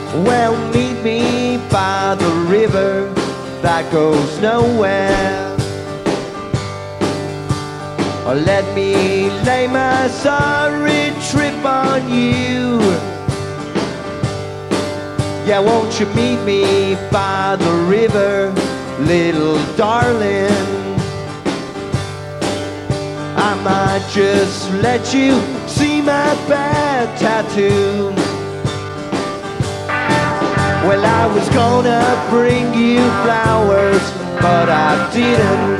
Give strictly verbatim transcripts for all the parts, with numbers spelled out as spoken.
Well, meet me by the river that goes nowhere. Or let me lay my sorry trip on you. Yeah, won't you meet me by the river, little darling? I might just let you see my bad tattoo. Well, I was gonna bring you flowers, but I didn't.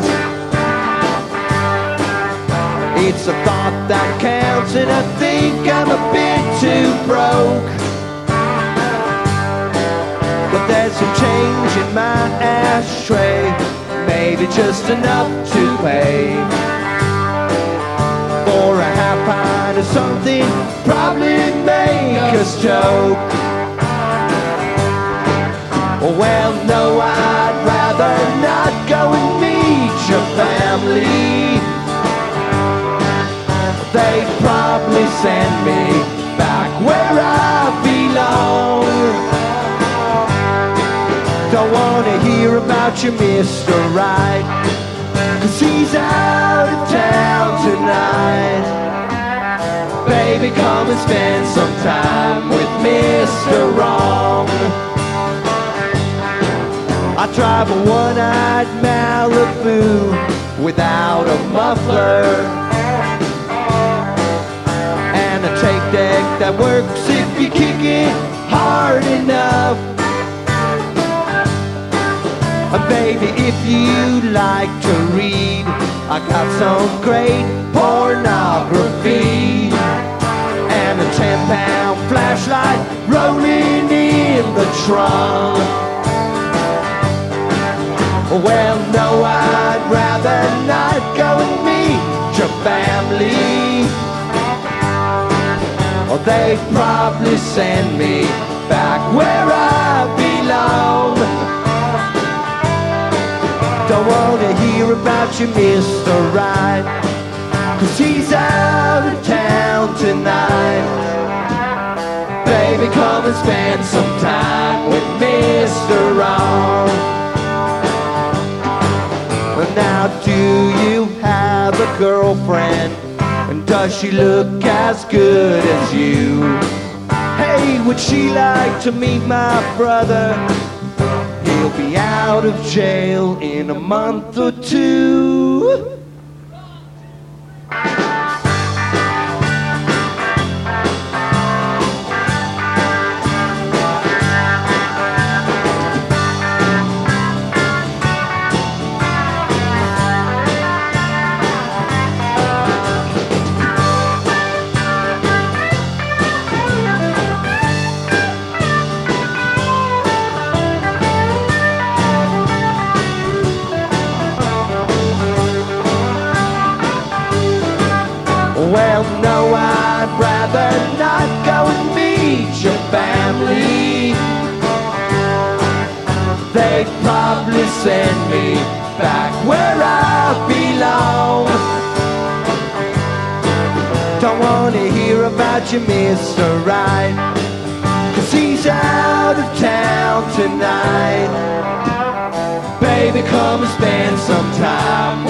It's a thought that counts, and I think I'm a bit too broke. But there's some change in my ashtray, maybe just enough to pay for a half pint of something, probably make us joke. Well, no, I'd rather not go and meet your family. They'd probably send me back where I belong. Don't wanna hear about you, Mister Right, 'cause he's out of town tonight. Baby, come and spend some time with Mister Wrong. I drive a one-eyed Malibu without a muffler, and a tape deck that works if you kick it hard enough. And baby, if you like to read, I got some great pornography, and a ten pound flashlight rolling in the trunk. Well, no, I'd rather not go and meet your family, or they'd probably send me back where I belong. Don't wanna hear about you, Mister Right, 'cause he's out of town tonight. Baby, come and spend some time with Mister Wrong. Now, do you have a girlfriend? And does she look as good as you? Hey, would she like to meet my brother? He'll be out of jail in a month or two. Well, no, I'd rather not go and meet your family. They'd probably send me back where I belong. Don't wanna hear about you, Mister Right, 'cause he's out of town tonight. Baby, come and spend some time